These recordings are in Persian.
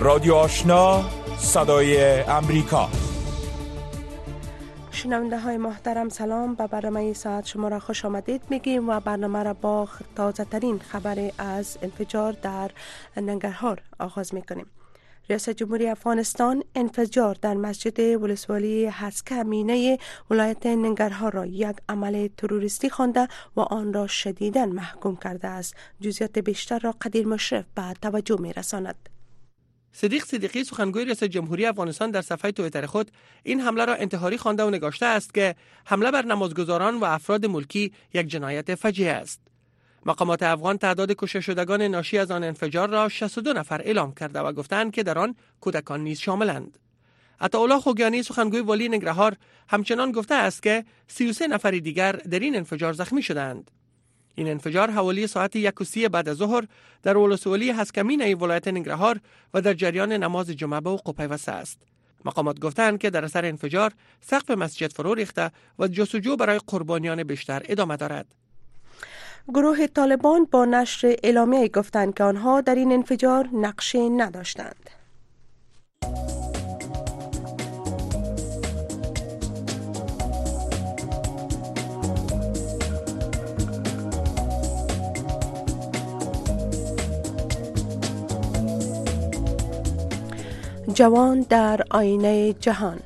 رادیو آشنا صدای امریکا. شنونده های محترم سلام، به برنامه ساعت شما را خوش آمدید میگیم و برنامه را با تازه ترین خبر از انفجار در ننگرهار آغاز میکنیم. ریاست جمهوری افغانستان انفجار در مسجد ولسوالی هسکه مینه ولایت ننگرهار را یک عمل تروریستی خوانده و آن را شدیداً محکوم کرده است. جزئیات بیشتر را قدیر مشرف به توجه میرساند. صدیق صدیقی سخنگوی ریاست جمهوری افغانستان در صفحه توییتر خود این حمله را انتحاری خوانده و نگاشته است که حمله بر نمازگزاران و افراد ملکی یک جنایت فجیع است. مقامات افغان تعداد کشته شدگان ناشی از آن انفجار را 62 نفر اعلام کرده و گفتند که در آن کودکان نیز شاملند. عطاالله خوگیانی سخنگوی والی ننگرهار همچنان گفته است که 33 نفر دیگر در این انفجار زخمی شدند. این انفجار حوالی ساعت 1:30 بعد از ظهر در ولسوالی هسکه مینه ولایت ننگرهار و در جریان نماز جمعه به وقوع پیوسته است. مقامات گفتند که در اثر انفجار سقف مسجد فرو ریخته و جستجو برای قربانیان بیشتر ادامه دارد. گروه طالبان با نشر اعلامیه گفتند که آنها در این انفجار نقشی نداشتند. جوان در آینه جهان.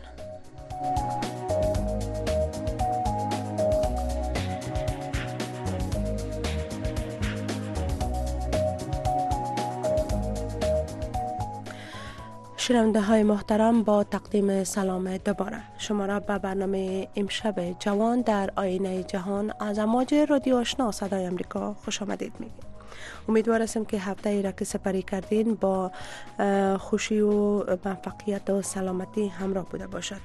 شنونده های محترم، با تقدیم سلام دوباره شما را به برنامه امشب جوان در آینه جهان از امواج رادیو آشنا صدای امریکا خوش آمدید میگیم. امیدوار هستم که هفته ای را که سپری کردین با خوشی و موفقیت و سلامتی همراه بوده باشد.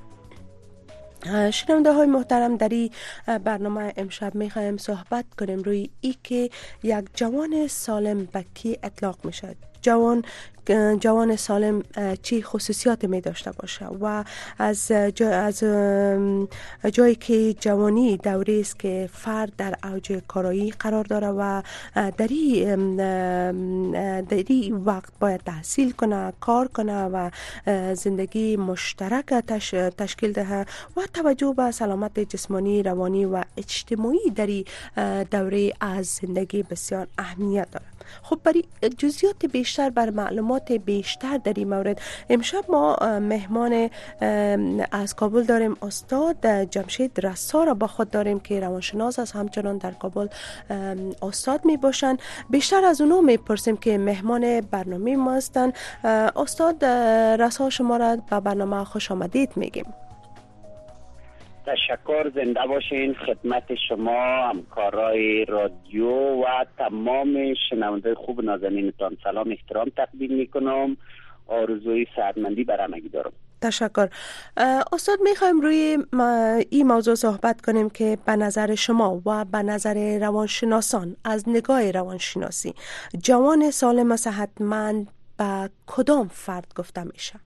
شنونده های محترم، در این برنامه امشب میخوایم صحبت کنیم روی ای که یک جوان سالم به کی اطلاق میشد. جوان سالم چی خصوصیات می داشته باشه و از جایی که جوانی دوری است که فرد در اوج کارایی قرار داره و در این وقت باید تحصیل کنه، کار کنه و زندگی مشترک تشکیل دهه و توجه به سلامت جسمانی، روانی و اجتماعی در این دوره از زندگی بسیار اهمیت داره. خب برای جزئیات بیشتر، بر معلومات بیشتر در این مورد، امشب ما مهمان از کابل داریم. استاد جمشید رسا را با خود داریم که روانشناس است، همچنان در کابل استاد می باشند. بیشتر از اونها می پرسیم که مهمان برنامه ما هستند. استاد رسا، شما را به برنامه خوش آمدید میگیم. تشکر، زنده باشین. خدمت شما، همکارای رادیو و تمام شنونده خوب نازنینتان سلام احترام تقدیم میکنم. آرزوی سعادتمندی بر همگی دارم. تشکر. استاد، میخوایم روی این موضوع صحبت کنیم که به نظر شما و به نظر روانشناسان، از نگاه روانشناسی، جوان سالم و صحتمند به کدام فرد گفته میشه؟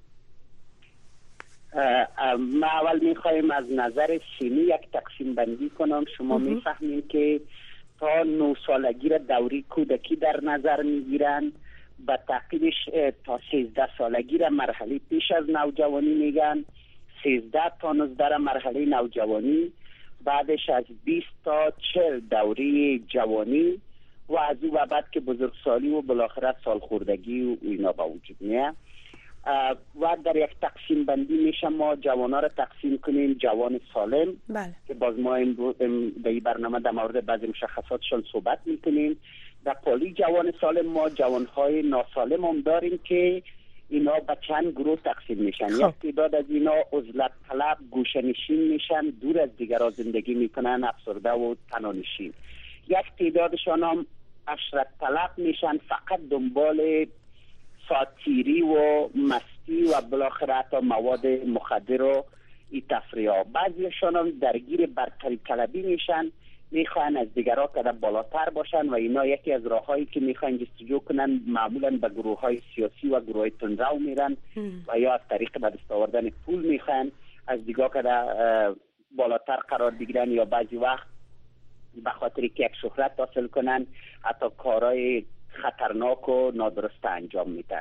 ما اول میخوایم از نظر سنی یک تقسیم بندی کنم. شما میفهمین که تا 9 سالگی را دوری کودکی در نظر میگیرن، به تعقیبش تا 13 سالگی را مرحله پیش از نوجوانی میگن، 13 تا 19 را مرحله نوجوانی، بعدش از 20 تا 40 دوره جوانی و از او بعد که بزرگسالی و بالاخره سالخوردگی و اینا با وجود میاد. و در یک تقسیم بندی میشه ما جوانا را تقسیم کنیم جوان سالم. بله. که باز ما در این برنامه در مورد بعضی مشخصاتشون صحبت میکنیم. در پالی جوان سالم ما جوانهای ناسالم هم داریم که اینا به چند گروه تقسیم میشن. یک تعداد از اینا عزلت طلب، گوشه‌نشین میشن، دور از دیگران زندگی میکنن، افسرده و تنهانشین. یک تعدادشان هم عشرت طلب میشن، فقط دنبال ساتیری و مستی و بالاخره حتی مواد مخدر و تفریح. بعضیشان هم درگیر برتری طلبی میشن، میخوان از دیگران کده بالاتر باشن و اینا یکی از راههایی که میخوان جستجو کنن معمولا به گروه های سیاسی و گروه های تندرو میرن و یا از طریق به دست آوردن پول میخوان از دیگران کده بالاتر قرار بگیرن یا بعضی وقت به خاطر که یک شهرت حاصل کنن حتی کارهای خطرناک و نادرست انجام میدن.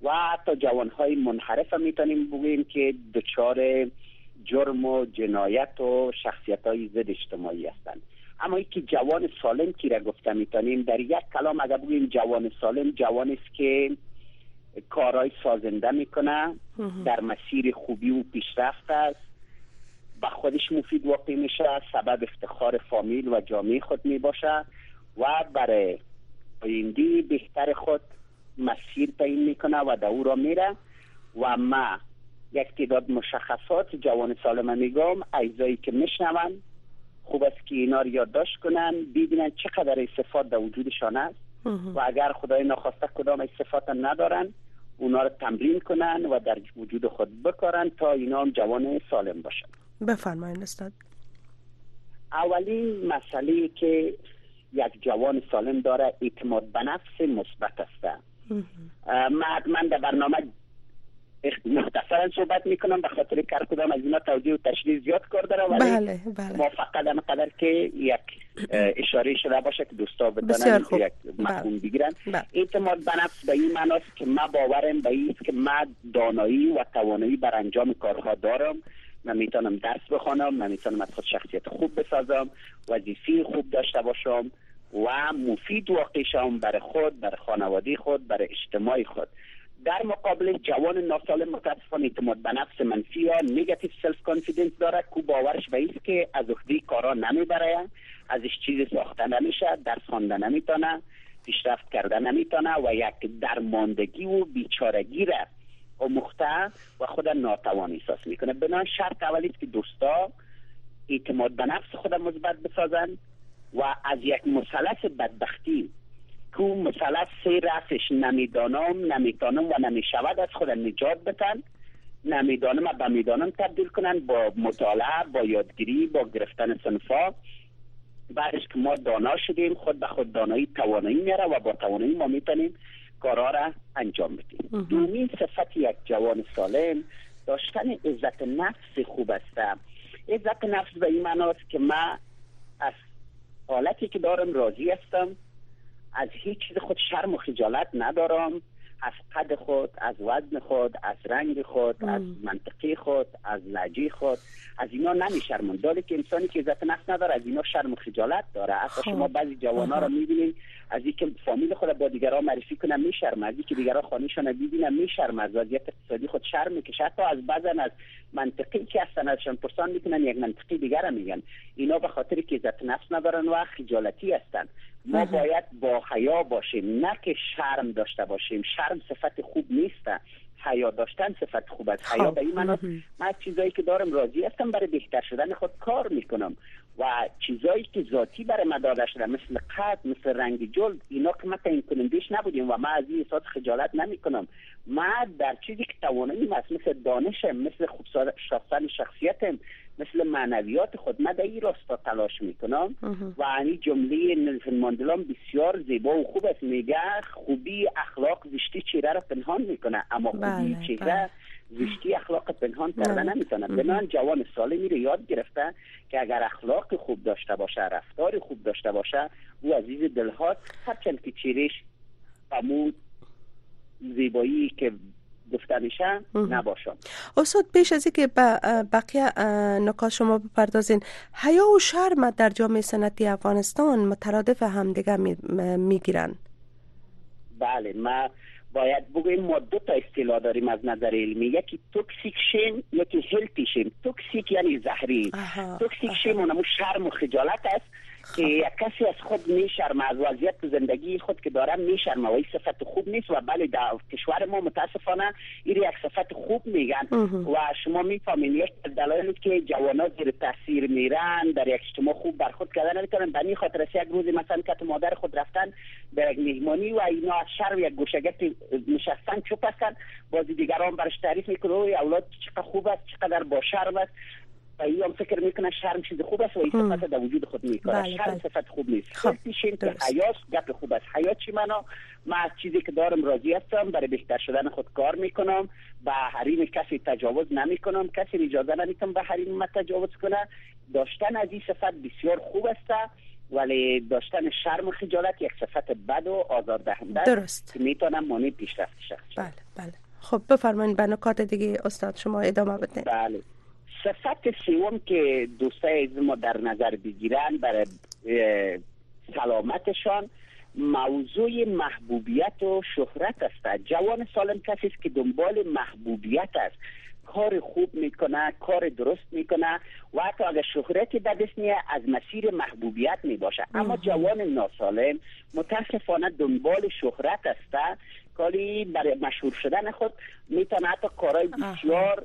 و حتی جوانهای منحرف میتونیم بگوییم که دچار جرم و جنایت و شخصیت‌های ضد اجتماعی هستند. اما اینکه جوان سالم کی را گفته میتونیم، در یک کلام اگر بگوییم جوان سالم، جوانی است که کارهای سازنده میکنه، در مسیر خوبی و پیشرفت است، به خودش مفید واقع میشه، سبب افتخار فامیل و جامعه خود میباشه و برای آینده بهتر خود مسیر تعیین میکنه و در او را میره. و ما یک تعداد مشخصات جوان سالم میگم، اجزایی که میشنون خوب است که اینا رو یادداشت کنن، ببینن چقدر صفات در وجودشان است و اگر خدای ناخواسته کدام از صفات ندارن اونا رو تمرین کنن و در وجود خود بکارن تا اینا هم جوان سالم باشن. بفرمایید استاد. اولین مسئله که یک جوان سالم داره اعتماد به نفس مثبت است. من در برنامه مختصرا صحبت میکنم به خاطر که هر کدام از اینا توضیح و تشریح زیاد کار داره، ولی ما فقط همقدر که یک اشاره شده باشه که دوستا بتونن یک مفهوم بگیرن. اعتماد به نفس به این معناست که ما باورم به این که ما دانایی و توانایی بر انجام کارها دارم، من میتونم درس بخوانم، من میتونم از خود شخصیت خوب بسازم، وظیفه خوب داشته باشم و مفید واقع شم برای خود، برای خانواده خود، برای اجتماع خود. در مقابل جوان ناسالم متاسفانه اعتماد به نفس منفی یا نگاتیو سلف کانفیدنس داره که باورش به این که از عهده کارا نمیبره، ازش چیزی ساخته نمیشه، درس خوانده نمیتونه، پیشرفت کرده نمیتونه و یک درماندگی و بیچارگی را آموخته و خود ناتوان احساس میکنه. بنابراین شرط اولی است که دوستا اعتماد به نفس خود مثبت بسازن و از یک مثلث بدبختی که مثلث سه رأسش نمیتونم و نمیشود از خود نجات بدن، نمیدانم و به میدانم تبدیل کنن با مطالعه، با یادگیری، با گرفتن صنفا. بعدش که ما دانا شدیم خود به خود دانایی توانایی میاره و با توانایی ما میتونیم کارا را انجام بدیم. دومین صفت یک جوان سالم داشتن عزت نفس خوب است. عزت نفس به این معناست که من از حالتی که دارم راضی هستم، از هیچ چیز خود شرم و خجالت ندارم، از قد خود، از وزن خود، از رنگ خود، از منطقه خود، از لهجه خود، از اینا نمیشرمم. داره که انسانی که عزت نفس نداره از اینا شرم و خجالت داره. اصلا شما بعضی جوانا رو میبینید از اینکه فامیل خود با دیگران معرفی کنه میشرمه، از اینکه دیگران خانه‌شون رو ببینه میشرمه، از وضعیت اقتصادی خود شرم میکشه، حتی از بعضن از منطقه‌ای که هستن ازشون پرسان میکنن یک منطقه دیگر میگن. اینا به خاطر که عزت نفس ندارن و خجالتی هستن. ما باید با حیا باشیم، نه که شرم داشته باشیم. شرم صفت خوب نیست، حیا داشتن صفت خوب است. حیا به این معنی من چیزایی که دارم راضی هستم، برای بهتر شدن خود کار میکنم و چیزایی که ذاتی برای من داده شده مثل قد، مثل رنگ جلد، اینا که من تعیین کنندش نبودیم و من از این احساس خجالت نمیکنم. من در چیزی که تواناییم است، مثل دانشم، مثل خوب ساختن شخصیتم، مثل معنویات خود، من در این راستا تلاش میکنم و این جمله نلسون ماندلا بسیار زیبا و خوب است، میگه خوبی اخلاق زشتی چهره را پنهان میکنه، اما خوبی چهره زشتی اخلاق پنهان کرده نمیتونه. بنابراین جوان سالمی رو یاد گرفته که اگر اخلاق خوب داشته باشه، رفتار خوب داشته باشه، او عزیز دل هاست، هرچند که چهرهش عمود زیبایی که گفته میشه نباشم. استاد پیش از اینکه بقیه نکات شما بپردازین، حیا و شرم در جامعه سنتی افغانستان مترادف همدیگه میگیرن؟ بله، ما باید بگویم ما دو تا اصطلاح داریم از نظر علمی، یکی توکسیک شیم، یکی هلتی شیم. توکسیک یعنی زهری، توکسیک شیم اونمو شرم و خجالت است که یک کسی از خود میشرمه، از وضعیت زندگی خود که داره میشرمه و این صفت خوب نیست و بله در کشور ما متاسفانه این یک صفت خوب میگن و شما میفهمین یک دلایلی که جوانا زیر تاثیر میرن، در یک اجتماع خوب برخورد کردن نمیتونن، به این خاطر است یک روز مثلا که مادر خود رفتن به یک مهمانی و اینا از شرم یک گوشه‌گرد نشستن چوپ هستن، بازی دیگران برش تعریف میکنه اوی اولاد چقدر خوب است، چقدر با شرم است، ای هم فکر میکنه شرم چیز خوب است و این صفت در وجود خود میکنه. شرم صفت خوب نیست. خلطیشین که حیاس گپ خوب است. حیا چی معنا؟ من از چیزی که دارم راضی هستم، برای بهتر شدن خود کار میکنم، به حریم کسی تجاوز نمیکنم، کسی اجازه نمیتونم به حریم من تجاوز کنه. داشتن از این صفت بسیار خوب است، ولی داشتن شرم و خجالت یک صفت بد و آزاردهنده است که میتونم مانع پیشرفت شخص. بله بله. خب بفرمایید به نکات دیگه استاد شما ادامه بدین. بله. صفت سوم که دوستای از ما در نظر بگیرن برای سلامتشان موضوع محبوبیت و شهرت است. جوان سالم کسی است که دنبال محبوبیت است، کار خوب میکنه، کار درست میکنه و حتی اگر شهرتی به دست میاد از مسیر محبوبیت میباشه. اما جوان ناسالم متاسفانه دنبال شهرت است، کاری برای مشهور شدن خود میتونه حتی کارهای بسیار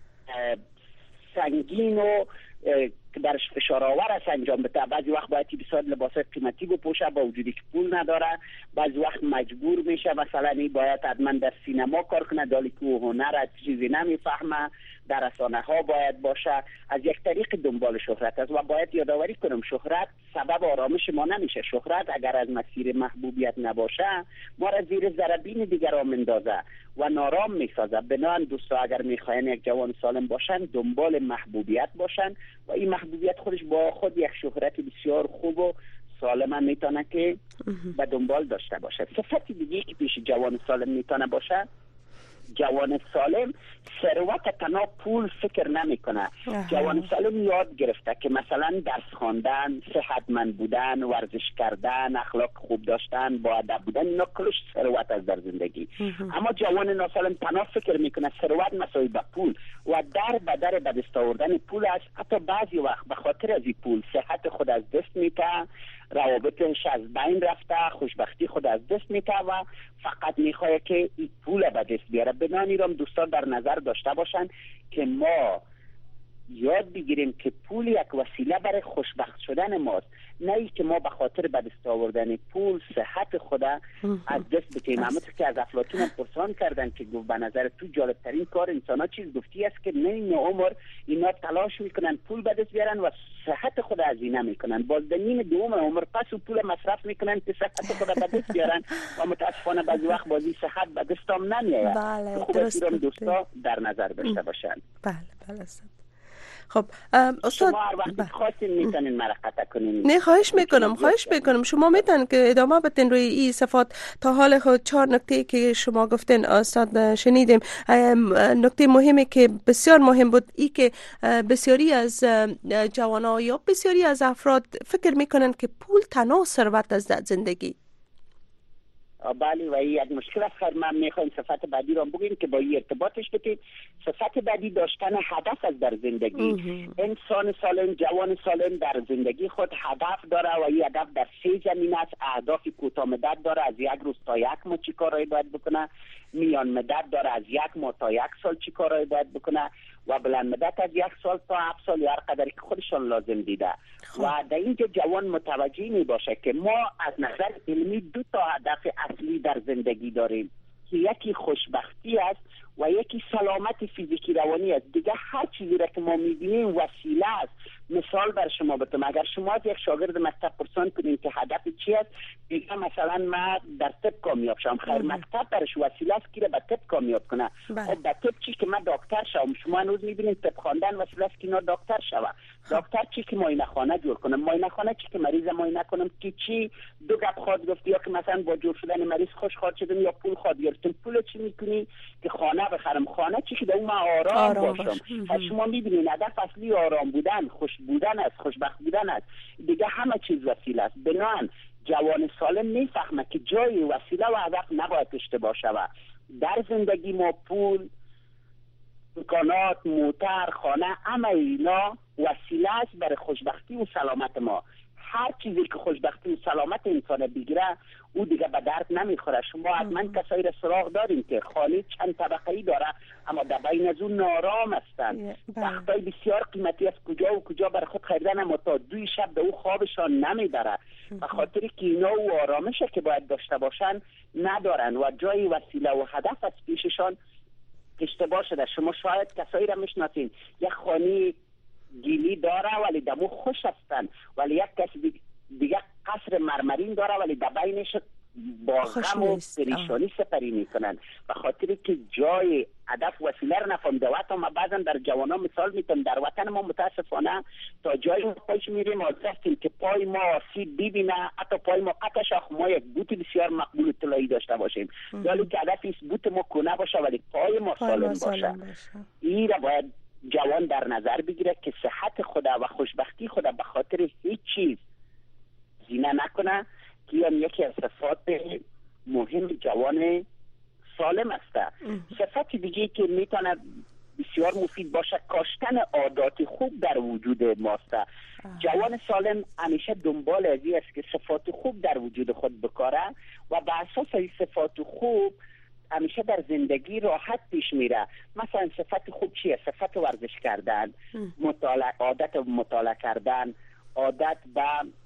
سنگین و که درش فشار آور است انجام بده. بعضی وقت باید بسیار لباس قیمتی بپوشه با وجودی که پول نداره، بعضی وقت مجبور میشه مثلا این باید حتما در سینما کار کنه دالی که او هنر از چیزی نمیفهمه، در رسانه ها باید باشه، از یک طریق دنبال شهرت است. و باید یادآوری کنم شهرت سبب آرامش ما نمیشه. شهرت اگر از مسیر محبوبیت نباشه ما را زیر ذره دیگران مندازه و نارام میسازه. بنابراین دوستا اگر میخواین یک جوان سالم باشن دنبال محبوبیت باشن و این محبوبیت خودش با خود یک شهرت بسیار خوب و سالم هم میتونه که به دنبال داشته باشه. صفت دیگه که پیش جوان سالم میتونه باشه، جوان سالم ثروت تنها پول فکر نمیکنه. جوان سالم یاد گرفته که مثلا درس خواندن، صحتمند بودن، ورزش کردن، اخلاق خوب داشتن، با ادب بودن، اینا کلش ثروت است در زندگی. اما جوان ناسالم تنها فکر میکنه ثروت مساوی به پول و در بدر به دست آوردن پول است. حتی بعضی وقت به خاطر از این پول صحت خود از دست میده، روابطش از بین رفته، خوشبختی خود از دست میده و فقط میخواد که این پول به دست بیاره. بنابراین ایران دوستان در نظر داشته باشن که ما یاد بگیریم که پول یک وسیله برای خوشبخت شدن ماست، نه ای که ما به خاطر به دست آوردن پول صحت خود از دست بدیم. همونطور که از افلاطون هم پرسان کردن که گفت به نظر تو جالب ترین کار انسان ها چیز گفتی است که نیم عمر اینا تلاش میکنن پول به دست بیارن و صحت خود از این نمیکنن، باز در نیم دوم عمر پس و پول مصرف میکنن که صحت خود به دست بیارن و متاسفانه بعضی وقت بازی صحت به دست هم نمیاد. بله، خوب است دوستا در نظر داشته باشن. بله بله. خب استاد شما هر وقت خواستین میتونین مرا قطع کنین. نه خواهش میکنم شما میتونین که ادامه بدین روی این صفات. تا حال خود 4 نکته که شما گفتین استاد شنیدیم. نکته مهمی که بسیار مهم بود ای که بسیاری از جوانان یا بسیاری از افراد فکر میکنن که پول تنها ثروت است در زندگی. بله و این یک مشکل است. خیر من میخوایم صفت بعدی را بگیم که با این ارتباطش بتیم. صفت بعدی داشتن هدف از در زندگی. انسان سالم، جوان سالم در زندگی خود هدف داره و این هدف در 3 زمینه است. اهداف کوتاه مدت داره، از یک روز تا یک ماه چی کارایی باید بکنه، میان مدت داره، از 1 ماه تا 1 سال چی کارایی باید بکنه و بلند مدت از 1 سال تا 7 سال یا هر قدری که خودشان لازم دیده. و در اینجا جوان متوجه می باشه که ما از نظر علمی 2 تا هدف اصلی در زندگی داریم که یکی خوشبختی است و یکی سلامت فیزیکی روانی است. دیگه هر چیزی را که ما می‌بینیم وسیله است. مثال بر شما بتم، اگر شما از یک شاگرد مکتب پرسان کنین که هدف چی است، دیگه مثلا من در طب کامیاب شم. خیر مکتب برش وسیله است که به طب کامیاب کنه. خب به طب چی که من دکتر شوم. شما هنوز می‌بینید طب خواندن وسیله است که اینا دکتر شوه. دکتر چی که معاینه خانه جور کنه، معاینه خانه چی که مریض معاینه کنم که چی 2 گپ خواهد گفت یا که مثلا با جور شدن مریض خوش خواهد شدم یا پول خواهد گرفتم. پول چی میکنی که خانه بخرم، خانه چی که در اون آرام باشم. شما می‌بینید هدف اصلی آرام بودن، خوش بودن است، خوشبخت بودن است. دیگه همه چیز وسیله است. بنابراین جوان سالم میفهمه که جای وسیله و هدف نباید اشتباه شود. در زندگی ما پول، امکانات، موتر، خانه، همه اینا وسیله است برای خوشبختی و سلامت ما. هر چیزی که خوشبختی و سلامت انسان بگیره او دیگه به درد نمیخوره. شما حتما کسایی را سراغ دارین که خانه چند طبقه‌ای داره اما در بین از اون نارام هستن. تختای بسیار قیمتی از کجا و کجا برای خود خریدن اما تا 2 شب به او خوابشان نمیبره به خاطر که اینا و آرامشه که باید داشته باشن ندارن و جای وسیله و هدف از پیششان اشتباه شده. شما شاید کسایی را میشناسین یک خانه گیلی داره ولی دمو خوش هستن، ولی یک کسی دیگه قصر مرمرین داره ولی در بینش با غم و پریشانی سپری میکنن، به خاطر که جای هدف وسیله رو نفهمیده. و حتی ما بعضا در جوانان مثال میتونم، در وطن ما متاسفانه تا جای ما پیش میریم از رفتیم که پای ما آسیب ببینه، حتی پای ما قطع شاخ، ما یک بوت بسیار مقبول طلایی داشته باشیم، ولی که هدف است بوت ما کنه باشه ولی پای ما سالم باشه. این را باید جوان در نظر بگیره که صحت خدا و خوشبختی خدا به خاطر هیچ چیز زینه نکنه، که یکی از صفات مهم جوان سالم است. صفت دیگه که میتونه بسیار مفید باشه کاشتن عادات خوب در وجود ماست. جوان سالم همیشه دنبال از این است که صفات خوب در وجود خود بکاره و به اساس این صفات خوب همیشه در زندگی راحت پیش میره. مثلا صفت خوب چیه؟ صفت ورزش کردن، عادت مطالعه کردن، عادت به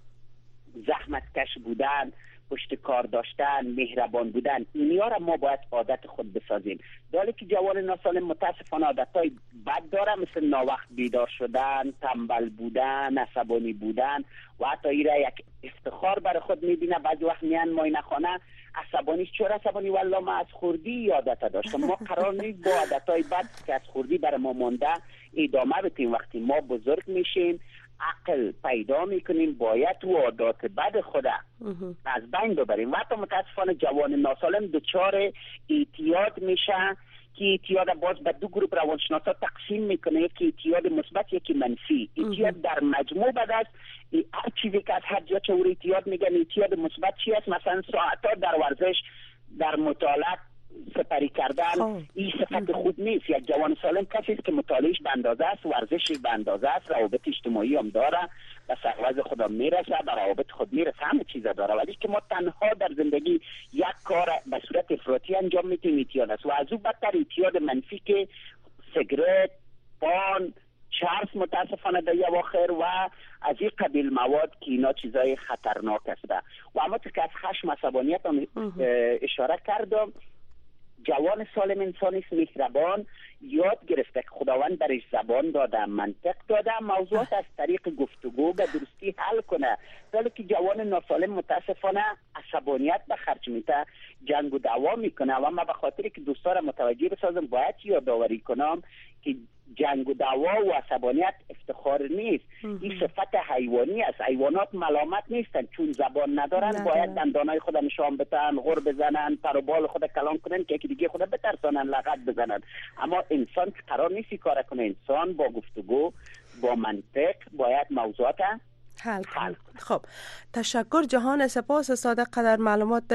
زحمت کش بودن، پشت کار داشتن، مهربان بودن. اینیا را ما باید عادت خود بسازیم. دالی که جوان ناسالم متاسفانه عادتهای بد داره، مثل ناوقت بیدار شدن، تنبل بودن، عصبانی بودن و حتی این را یک افتخار برای خود میبینه. بعضی وقت میان ماینه خانه عصبانی. چرا عصبانی؟ والله ما از خوردی عادت داشتم. ما قرار نیست با عادتهای بد که از خوردی برای ما مونده ادامه بدیم. وقتی ما بزرگ میشیم عقل پیدا میکنیم، باید تو عادات بد خود از بین ببریم. و حتی متاسفانه جوان ناسالم دچار اعتیاد میشه که اعتیاد باز به دو گروه روانشناسا تقسیم میکنه، یکی اعتیاد مثبت یکی منفی. اعتیاد در مجموع بد است. هر چیزی که از هر جا چه اعتیاد میگن. اعتیاد مثبت چی است؟ مثلا ساعت‌ها در ورزش، در مطالعه سپری کردن، این صفت خوب نیست. یک جوان سالم کسی است که مطالعهش به اندازه است، ورزشش به اندازه است، روابط اجتماعی هم داره، به سرواز خودم میرسه، به روابط خود میرسه، همه چیزا داره. ولی که ما تنها در زندگی یک کار به صورت افراطی انجام میدیم، اعتیاد است. و از اون بدتر اعتیاد منفی که سیگرت، پان، چرس متاسفانه در اواخر و از این قبیل مواد که اینا چیزای خطرناک است. و اما که از خشم عصبانیت هم اشاره کردم، جوان سالم انسانی است مهربان، یاد گرفته که خداوند برش زبان داده، منطق داده، موضوعات از طریق گفتگو به درستی حل کنه. ولی که جوان ناسالم متاسفانه عصبانیت به خرج میده، جنگ و دعوا میکنه. و من به خاطر که دوستا را متوجه بسازم باید یادآوری کنم که جنگ و دعوا و عصبانیت افتخار نیست، این صفت حیوانی است. حیوانات ملامت نیستن چون زبان ندارن، باید دندانای خود نشان بدن، غر بزنن، پر و بال خود کلان کنن که دیگه خود بترسانن، لغت بزنن. اما انسان قرار نیست کار کنه. انسان با گفتگو، با منطق باید موضوعات حل. خب تشکر جهان، سپاس صادق قدر معلومات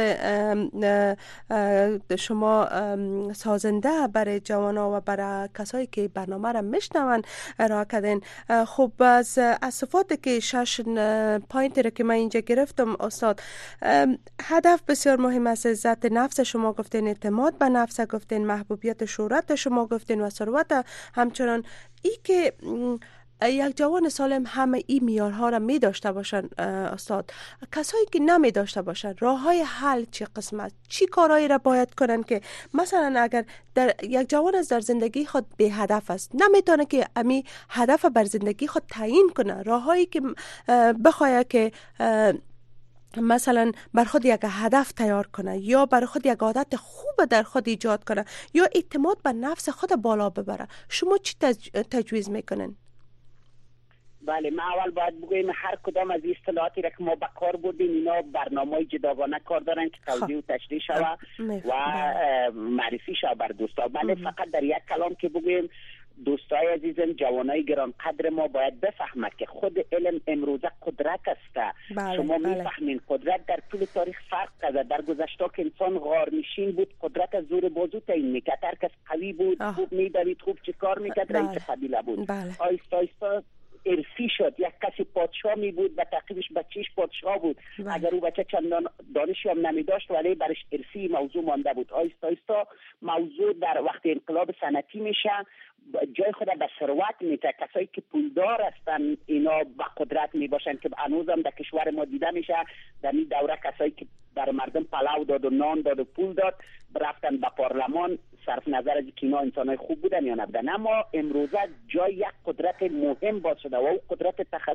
شما سازنده برای جوانا و برای کسایی که برنامه را میشنون ارائه کردین. خب از صفاتی که 6 پوینت را که من اینجا گرفتم استاد، هدف بسیار مهم است. عزت نفس شما گفتین، اعتماد به نفس گفتین، محبوبیت شهرت شما گفتین و ثروت. همچنان ای که یک جوان سالم همه این معیارها را می داشته باشن استاد، کسایی که نمی داشته باشن راههای حل چی قسم است؟ چی کارهایی را باید کنن که مثلا اگر یک جوان از در زندگی خود به هدف است، نمیتونه که امی هدف بر زندگی خود تعیین کنه، راههایی که بخواد که مثلا بر خود یک هدف تیار کنه یا بر خود یک عادت خوب در خود ایجاد کنه یا اعتماد به نفس خود بالا ببره، شما چی تجویز میکنن؟ بله، ما اول باید بگویم هر کدام از اصطلاحاتی را که ما به کار بردیم اینا برنامه‌های جداگانه کار دارن که توضیح و تشریح شود و معرفی شود بر دوستا. بله، فقط در یک کلام که بگویم دوستای عزیزم، جوانای گران قدر ما باید بفهمد که خود علم امروزه قدرت است. شما میفهمین قدرت در طول تاریخ فرق کرده. در گذشته که انسان غارنشین بود، قدرت از زور بازو تعیین میکرد. هر کس قوی بود، خوب میدوید، خوب چه کار میکرد، رئیس قبیله بود. آیستا آیستا ارسی شد. یک کسی پادشاه می بود و تعقیبش بچهش پادشاه بود. اگر او بچه چندان دانشی هم نمی داشت ولی برش ارسی موضوع مانده بود. آیستا آیستا موضوع در وقت انقلاب صنعتی میشه، جای خود به ثروت میده. کسایی که پولدار هستن اینا به قدرت می باشن که هنوزم در کشور ما دیده میشه. در این دوره کسایی که بر مردم پلاو داد و نان داد و پول داد رفتن به پارلمان، صرف نظر از که اینا انسانای خوب بودن یا نبودن. اما امروزه جای یک قدرت مهم باز شده و او قدرت تخصص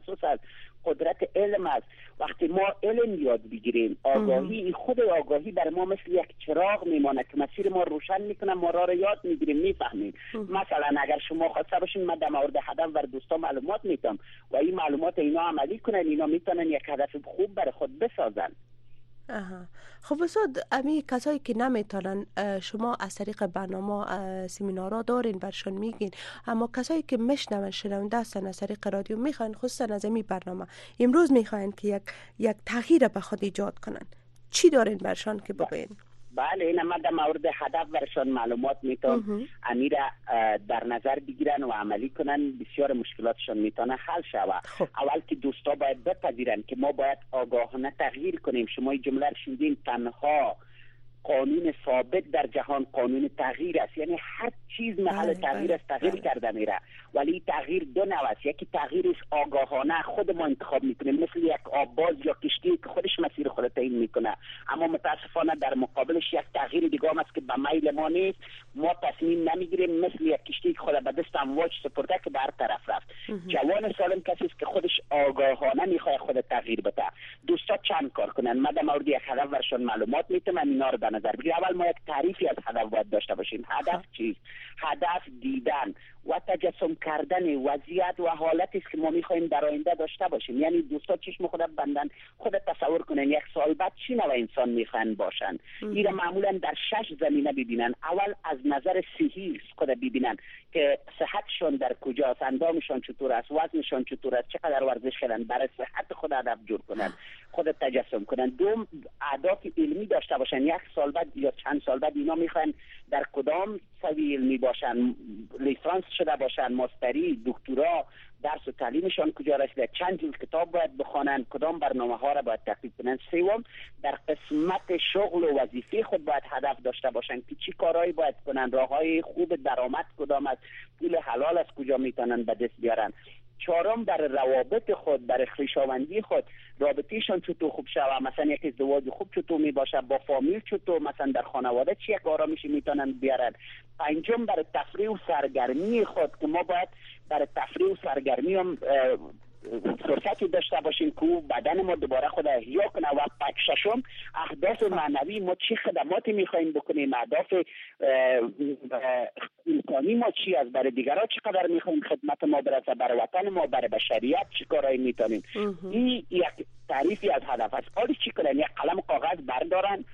تخصص است، قدرت علم است. وقتی ما علم یاد بگیریم، آگاهی، خود آگاهی بر ما مثل یک چراغ میمانه که مسیر ما روشن میکنه، ما را یاد میگیریم، میفهمیم. مثلا اگر شما خواسته باشین من در مورد هدف بر دوستا معلومات میتم و این معلومات اینا عملی کنن، اینا میتونن یک هدف خوب برای خود بسازن. خب استاد، امی کسایی که نمیتونن، شما از طریق برنامه سمینارها دارین برشان میگین، اما کسایی که میشنون شنونده هستن از طریق رادیو میخواین خصوصا از امی برنامه امروز میخواین که یک تغییر به خود ایجاد کنن، چی دارین برشان که بگین؟ بله، این من در مورد هدف برشان معلومات میتونم امیره در نظر بگیرن و عملی کنن، بسیار مشکلاتشان میتونه حل شود. اول که دوستا باید بپذیرن که ما باید آگاهانه تغییر کنیم. شما این جمله رو شنیدین، تنها قانون ثابت در جهان قانون تغییر است. یعنی هر چیز محل تغییر است، تغییر کرده میره، ولی تغییر دو نوع است. یکی تغییر است آگاهانه، خود ما انتخاب میکنیم، مثل یک آبباز یا کشتی که خودش مسیر خود تعیین میکنه. اما متاسفانه در مقابلش یک تغییر دیگه هم است که به میل ما نیست، ما تصمیم نمیگیریم، مثل یک کشتی که خود به دست امواج سپرده که به هر طرف رفت. جوان سالم کسی است که خودش آگاهانه میخواد خود تغییر بده. دوستا چند کار کنن؟ من در مورد یک هدف برشون معلومات میتونم اینا رو نظر بگیر. اول ما یک تعریفی از هدف باید داشته باشیم. هدف چیست؟ هدف دیدن و تجسم کردن وضعیت و حالتی است که ما میخوایم در آینده داشته باشیم. یعنی دوستا چشم خود بندن، خود تصور کنن یک سال بعد چی نوع انسان میخوان باشن. این معمولا در 6 زمینه ببینن. اول از نظر صحی خود ببینن که صحتشون در کجاست، اندامشون چطور است، وزنشون چطور است، چقدر ورزش کردن، برای صحت خود هدف جور کنن، خود تجسم کنن. دوم، اهداف علمی داشته باشن. یک سال بعد یا چند سال بعد اینا میخوان در کدام سوی علمی باشن، لیسانس شده باشن، ماستری، دکترا، درس و تعلیمشان کجا رسیده، چند جلد کتاب باید بخوانن، کدام برنامه ها را باید تحقیق کنن. سوم، در قسمت شغل و وظیفه خود باید هدف داشته باشن که چی کارهایی باید کنن، راههای خوب درآمد کدام است، پول حلال از کجا میتونن به دست بیارن. چهارم، در روابط خود، در خویشاوندی خود، رابطهشان چطور خوب شود، مثلا یک ازدواج خوب چطور می باشه، با فامیل چطور، مثلا در خانواده چی یک آرامشی میتونن بیارن. پنجم، برای تفریح و سرگرمی خود که ما باید برای تفریح و سرگرمی هم فرصتی داشته باشیم که بدن ما دوباره خود احیا کنه. و ششم، اهداف معنوی ما چی خدماتی میخوایم بکنیم، اهداف امکانی ما چی است، برای دیگران چقدر میخوایم خدمت ما برسه، برای وطن ما، برای بشریت چی کارایی میتونیم. این یک تعریفی از هدف است. حالی چی کنن؟ یک قلم کاغذ بردارن،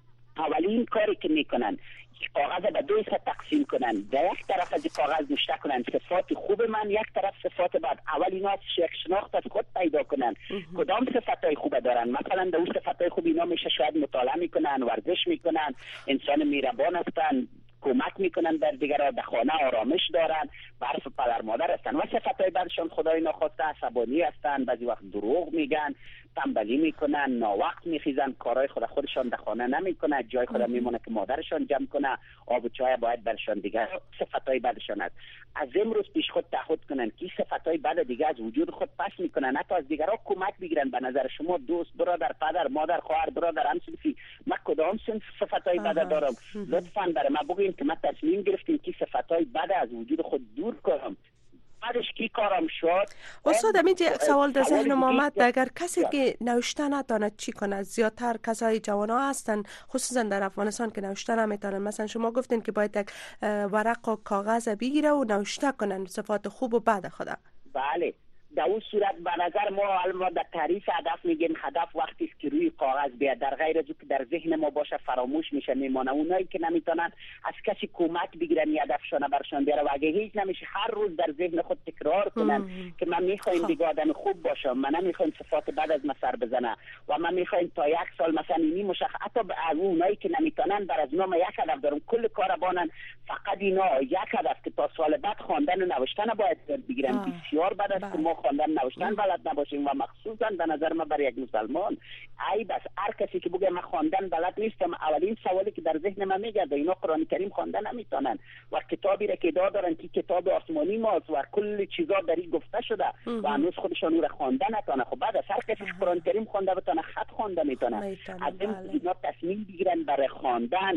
اولین کاری که میکنن کاغذ به دو حصه تقسیم کنن. در یک طرف از کاغذ نوشته کنن صفات خوب من، یک طرف صفات بد. اول اینا یک شناخت از خود پیدا کنن کدام صفاتای خوب دارن. مثلا در صفاتای خوب اینا میشه شاید مطالعه میکنن، ورزش میکنن، انسان مهربان هستن، کمک میکنن در دیگران، در خانه آرامش دارن، برف پدر مادر هستن. و صفاتای بعدشون خدای ناخواسته عصبانی هستن، بعضی وقت دروغ میگن، تنبلی میکنن، ناوقت میخیزن، کارهای خودشون در خانه نمیکنن، جای خود میمونه که مادرشون جمع کنه، آب و چای باید برشون. دیگه صفاتای بعدشون است. از امروز پیش خود تعهد کنن که صفاتای بعد دیگه از وجود خود پس میکنن، حتی از دیگران کمک بگیرن. به نظر شما دوست، برادر، پدر، مادر، خواهر، برادر، همسنفی، من کدام صفاتای بد دارم؟ لطفاً برای من بگوین که من تصمیم گرفتیم که صفاتای بد از وجود خود دور کنم. بعدش کی کارم شد؟ استاد همینجا یک سوال در ذهنم آمد، اگر کسی که نوشته نداند چی کنه؟ زیادتر کسای جوان ها هستن خصوصا در افغانستان که نوشته نمیتونن. مثلا شما گفتین که باید یک ورق و کاغذ بگیره و نوشته کنن صفات خوب و بد خدا. بله، در اون صورت به نظر ما در تعریف هدف میگیم هدف وقتی است که روی کاغذ بیاد، در غیر از که در ذهن ما باشه فراموش میشه میمونه. اونایی که نمیتونن از کسی کمک بگیرن هدفشون برشون بیاره و اگه هیچ نمیشه هر روز در ذهن خود تکرار کنن که من میخوایم دیگه آدم خوب باشم، من نمیخوایم صفات بد از من سر بزنه و من میخوایم تا یک سال مثلا اینی مشخص. حتی اونایی که نمیتونن بر از نام یک هدف دارم کل کار بانن، فقط اینا یک هدف که تا سال بعد خواندن و نوشتن باید بگیرن. بسیار بد است که ما خواندن نوشتن بلد نباشیم و مخصوصا به نظر من برای یک مسلمان عیب است. هر کسی که بگه من خواندن بلد نیستم، اولین سوالی که در ذهن من میگرده اینا قرآن کریم خواندن نمیتونن و کتابی را که دارن که کتاب آسمانی ماست و کل چیزا در این گفته شده و هنوز خودشون رو خوندن نتونه. خب بعد از هر کسی که قرآن کریم خونده بتونه خط خونده میتونه. از این اینا تصمیم بگیرن برای خواندن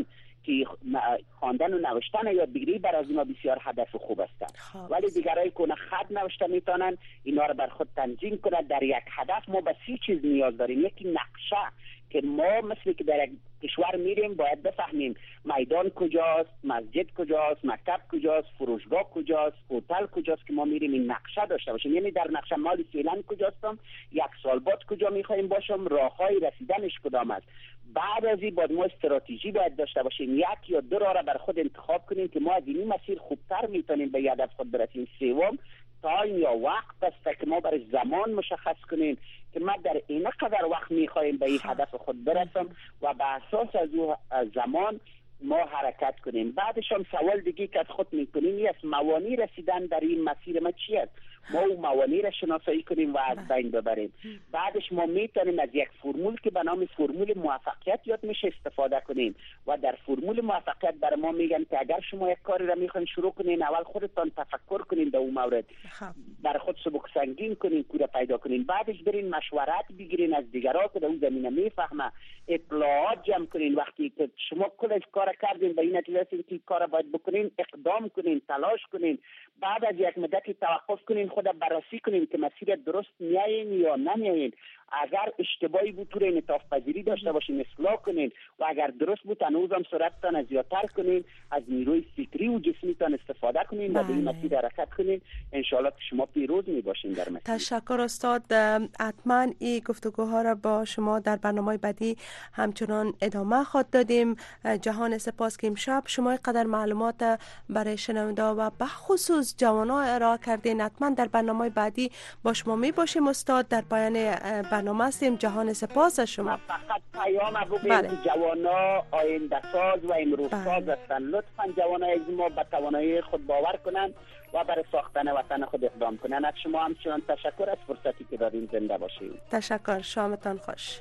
که خواندن و نوشتن یاد بگیری برای از ما بسیار هدف خوب است. ولی دیگرایی که خط نوشته میتونن اینا رو بر خود تنظیم کنن. در یک هدف ما به 3 چیز نیاز داریم. یکی نقشه، که ما مثل که در یک کشور میریم باید بفهمیم میدان کجاست، مسجد کجاست، مکتب کجاست، فروشگاه کجاست، هتل کجاست، که ما میریم این نقشه داشته باشیم. یعنی در نقشه مال فعلا کجاستم، 1 سال بعد کجا میخوایم باشم، راههای رسیدنش کدام است. بعد از این باید ما استراتژی باید داشته باشیم، 1 یا 2 راه را بر خود انتخاب کنیم که ما از این مسیر خوبتر میتونیم به هدف خود برسیم. سوم تایم یا وقت است که ما برای زمان مشخص کنیم که ما در این قدر وقت میخوایم به این هدف خود برسم و به اساس از او زمان ما حرکت کنیم. بعدش هم سوال دیگه که از خود میکنیم این است موانع رسیدن در این مسیر ما چی است. ما اون موانع را شناسایی کنیم و از بین ببریم. بعدش ما میتونیم از یک فرمول که به نام فرمول موفقیت یاد میشه استفاده کنیم و در فرمول موفقیت برای ما میگن که اگر شما یک کاری را میخواین شروع کنین اول خودتان تفکر کنین در اون مورد، برای خود سبک سنگین کنین، کور پیدا کنین، بعدش برین مشورت بگیرین از دیگران که در اون زمینه میفهمه، اطلاعات جمع کنین. وقتی که شما کل کار کردین به این نتیجه رسیدین که کار باید بکنین، اقدام کنین، تلاش کنین. بعد از یک مدتی توقف کنین، خود بررسی کنین که مسیر درست میایین یا نمیایین. اگر اشتباهی بود تو انعطاف پذیری داشته باشین، اصلاح کنین و اگر درست بود هنوزم سرعتتان از زیادتر کنین، از نیروی فکری و جسمیتان استفاده کنین و به این مسیر حرکت کنین. انشالله که شما پیروز میباشین در مسیر. تشکر استاد. حتما این گفتگوها را با شما در برنامه بعدی همچنان ادامه خواهد دادیم. جهان سپاس که امشب شما قدر معلومات برای شنونده و به خصوص جوانان ارائه کردین. حتما در برنامه بعدی با شما می باشیم استاد. در پایان برنامه هستیم. جهان سپاس از شما. فقط پیام بگویم که جوانا آینده ساز و امروز ساز هستند. لطفاً جوانا از ما به توانایی خود باور کنند و برای ساختن وطن خود اقدام کنند. از شما همچنان تشکر از فرصتی که دادین. زنده باشید. تشکر. شامتان خوش.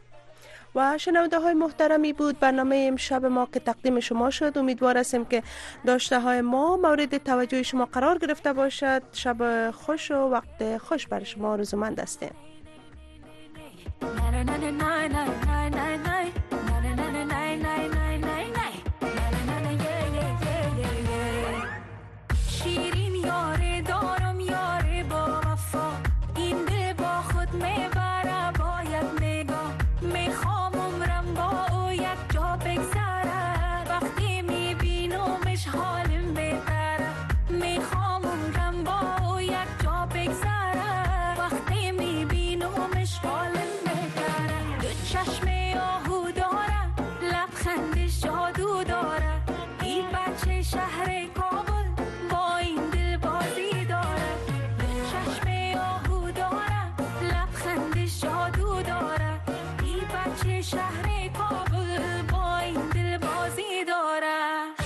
و شنونده های محترمی بود برنامه امشب ما که تقدیم شما شد. امیدوار هستیم که داشته های ما مورد توجه شما قرار گرفته باشد. شب خوش و وقت خوش برای شما آرزومند هستیم. شیرین یاره دارم یاره با وفا، این دل با خود میبره باید نگاه، میخوام عمرم با او یک جا بگذره، وقتی میبینمش حالم بهتره، میخوام عمرم با او یک جا بگذره، وقتی میبینمش حالم بهتره. دو چشم آهو داره، لبخندش جادو داره، این بچه شهر کابل با این دل بازی داره. دو چشم آهو داره، لبخندش جادو داره، این بچه شهر کابل با این دل بازی داره.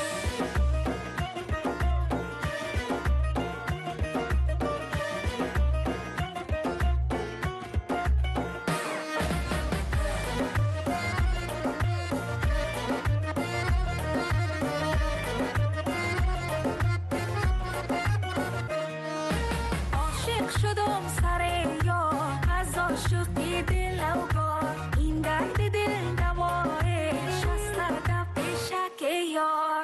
شدم سر یار از عاشقی دل و گار، این درد دل دوایش از طرف شک یار.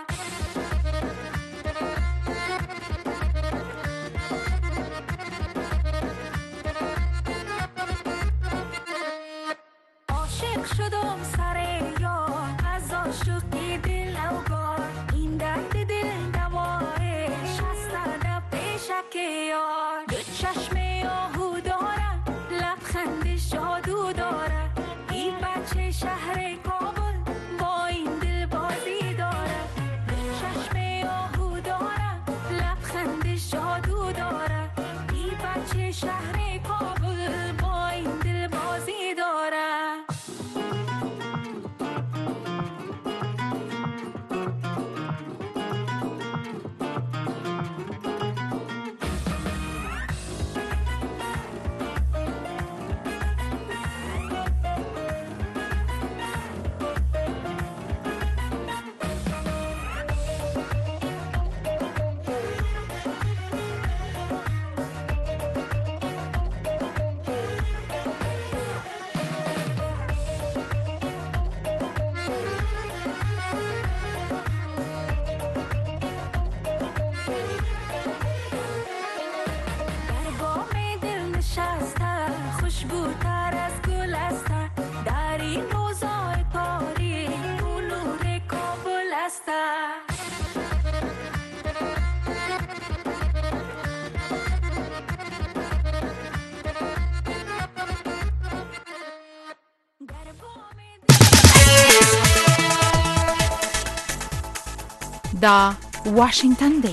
عاشق شدم سر یار از عاشقی دل و گار، این درد دل دوایش از طرف شک یار. دو چشم آهو داره، لبخندش جادو داره، این بچه شهر کابل با این دل بازی داره. دو چشم آهو داره، لبخندش جادو داره، این بچه شهر کابل با این دل بازی داره. دا واشنگتن دی.